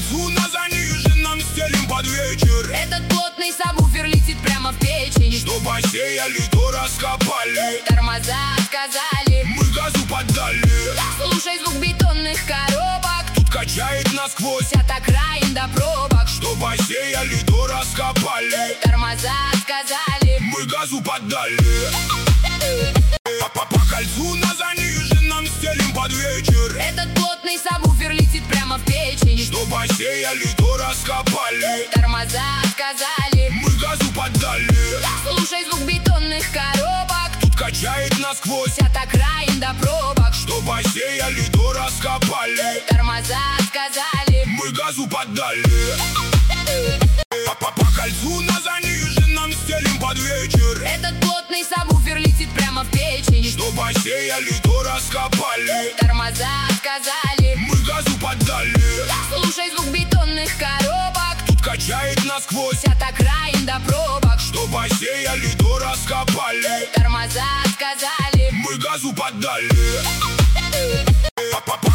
кольцу на заниженном стелим под вечер. Этот плотный сабвуфер летит прямо в печень. Что посеяли, то раскопали. Тормоза отказали, Мы газу поддали. слушай звук бетонных коробок. Тут качает насквозь. От окраин до пробок. Что посеяли, то раскопали. Тормоза отказали, Мы газу поддали. По кольцу на заниженном стелим под вечер. этот плотный сабвуфер летит прямо в печень. Что посеяли, то раскопали. Тормоза отказали, Мы газу поддали. слушай звук бетонных коробок. Тут качает насквозь. От окраин до пробок. Что посеяли, то раскопали. Тормоза отказали, Мы газу поддали. По кольцу на заниженном стелим под вечер. этот плотный сабвуфер летит прямо в печень. Что посеяли, то раскопали. Тормоза отказали, Мы газу поддали. слушай звук бетонных коробок. Тут качает насквозь. От окраин до пробок. Что посеяли, то раскопали. Тормоза отказали, Мы газу поддали. По